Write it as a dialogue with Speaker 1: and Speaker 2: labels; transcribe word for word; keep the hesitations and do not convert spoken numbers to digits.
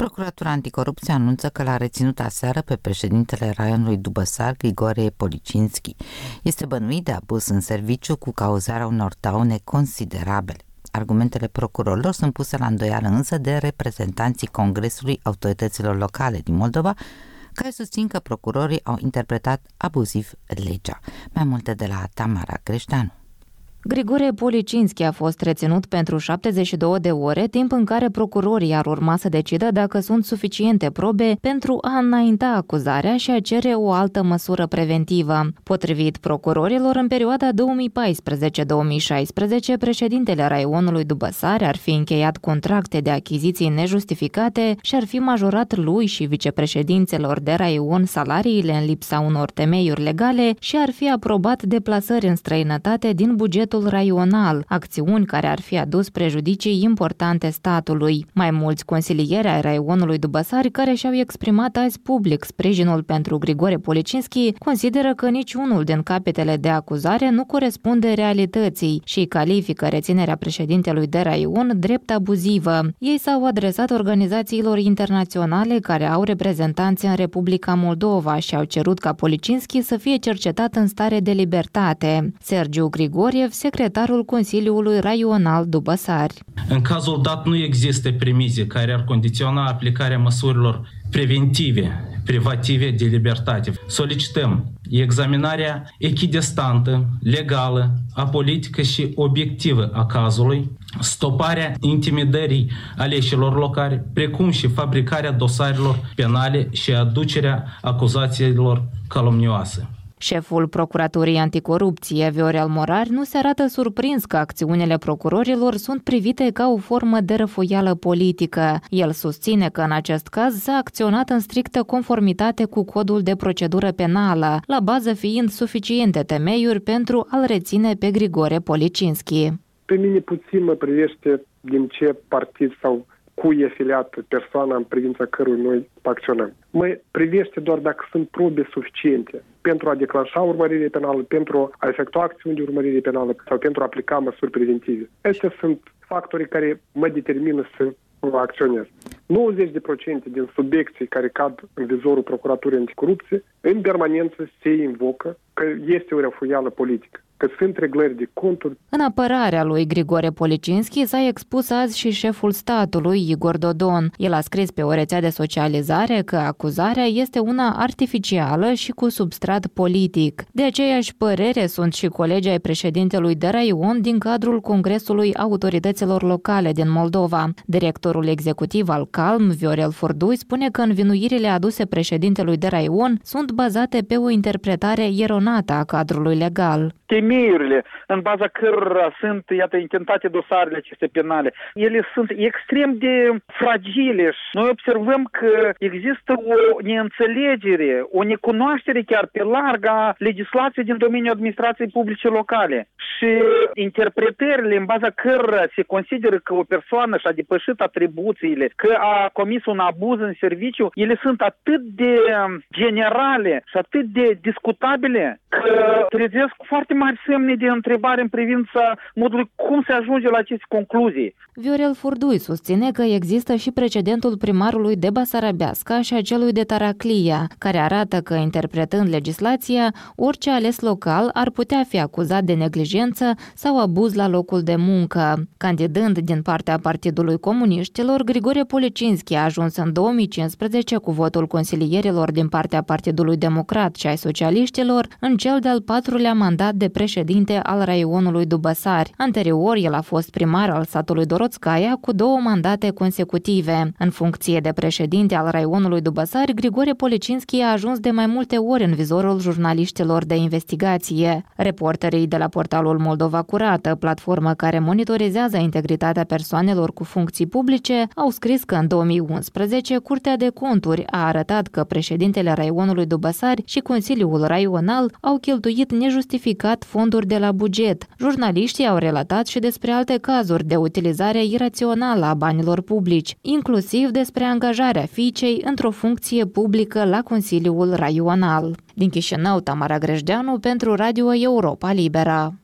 Speaker 1: Procuratura Anticorupție anunță că l-a reținut aseară pe președintele raionului Dubăsar, Grigore Policinski. Este bănuit de abuz în serviciu cu cauzarea unor daune considerabile. Argumentele procurorilor sunt puse la îndoială însă de reprezentanții Congresului Autorităților Locale din Moldova, care susțin că procurorii au interpretat abuziv legea. Mai multe de la Tamara Greșteanu.
Speaker 2: Grigore Policinski a fost reținut pentru șaptezeci și două de ore, timp în care procurorii ar urma să decidă dacă sunt suficiente probe pentru a înainta acuzarea și a cere o altă măsură preventivă. Potrivit procurorilor, în perioada două mii paisprezece două mii șaisprezece, președintele raionului Dubăsari ar fi încheiat contracte de achiziții nejustificate și ar fi majorat lui și vicepreședinților de raion salariile în lipsa unor temeiuri legale și ar fi aprobat deplasări în străinătate din bugetul raional, acțiuni care ar fi adus prejudicii importante statului. Mai mulți consilieri ai raionului Dubăsari, care și-au exprimat azi public sprijinul pentru Grigore Policinski, consideră că niciunul din capetele de acuzare nu corespunde realității și califică reținerea președintelui de raion drept abuzivă. Ei s-au adresat organizațiilor internaționale care au reprezentanți în Republica Moldova și au cerut ca Policinski să fie cercetat în stare de libertate. Sergiu Grigoriev, secretarul Consiliului Raional Dubăsari.
Speaker 3: În cazul dat nu există premize care ar condiționa aplicarea măsurilor preventive, privative de libertate. Solicităm examinarea echidistantă, legală, apolitică și obiectivă a cazului, stoparea intimidării aleșilor locali, precum și fabricarea dosarelor penale și aducerea acuzațiilor calomnioase.
Speaker 2: Șeful Procuraturii Anticorupție, Viorel Morar, nu se arată surprins că acțiunile procurorilor sunt privite ca o formă de răfoială politică. El susține că în acest caz s-a acționat în strictă conformitate cu codul de procedură penală, la bază fiind suficiente temeiuri pentru a-l reține pe Grigore Policinski.
Speaker 4: Pe mine puțin mă privește din ce partid sau cui e filiată persoana în privința cărui noi acționăm. Mă privește doar dacă sunt probe suficiente pentru a declanșa urmărire penală, pentru a efectua acțiuni de urmărire penală sau pentru a aplica măsuri preventive. Acestea sunt factorii care mă determină să acționez. nouăzeci la sută din subiecții care cad în vizorul Procuraturii Anticorupție, în permanență se invocă că este o răfuială politică, că sunt reglări de conturi.
Speaker 2: În apărarea lui Grigore Policinski s-a expus azi și șeful statului, Igor Dodon. El a scris pe o rețea de socializare că acuzarea este una artificială și cu substrat politic. De aceeași părere sunt și colegii ai președintelui de raion din cadrul Congresului Autorităților Locale din Moldova. Directorul executiv al CALM, Viorel Furdui, spune că învinuirile aduse președintelui de raion sunt bazate pe o interpretare eronată a cadrului legal.
Speaker 5: Temeiurile în baza cărora sunt, iată, intentate dosarele aceste penale, ele sunt extrem de fragile și noi observăm că există o neînțelegere, o necunoaștere chiar pe larg a legislației din domeniul administrației publice locale și interpretările în baza cărora se consideră că o persoană și-a depășit atribuțiile, că a comis un abuz în serviciu, ele sunt atât de generale și atât de discutabile că trezesc foarte mari semne de întrebare în privința modului cum se ajunge la aceste concluzii.
Speaker 2: Viorel Furdui susține că există și precedentul primarului de Basarabeasca și a celui de Taraclia, care arată că, interpretând legislația, orice ales local ar putea fi acuzat de neglijență sau abuz la locul de muncă. Candidând din partea Partidului Comuniștilor, Grigore Policinski a ajuns în două mii cincisprezece cu votul consilierilor din partea Partidului Democrat și ai socialiștilor în cel de-al patrulea mandat de președinte al raionului Dubăsari. Anterior, el a fost primar al satului Doroțcaia cu două mandate consecutive. În funcție de președinte al raionului Dubăsari, Grigore Policinski a ajuns de mai multe ori în vizorul jurnaliștilor de investigație. Reporterii de la portalul Moldova Curată, platformă care monitorizează integritatea persoanelor cu funcții publice, au scris că în două mii unsprezece Curtea de Conturi a arătat că președintele raionului Dubăsari și Consiliul Raional au cheltuit nejustificat fonduri de la buget. Jurnaliștii au relatat și despre alte cazuri de utilizare irațională a banilor publici, inclusiv despre angajarea fiicei într-o funcție publică la Consiliul Raional. Din Chișinău, Tamara Greșdeanu pentru Radio Europa Liberă.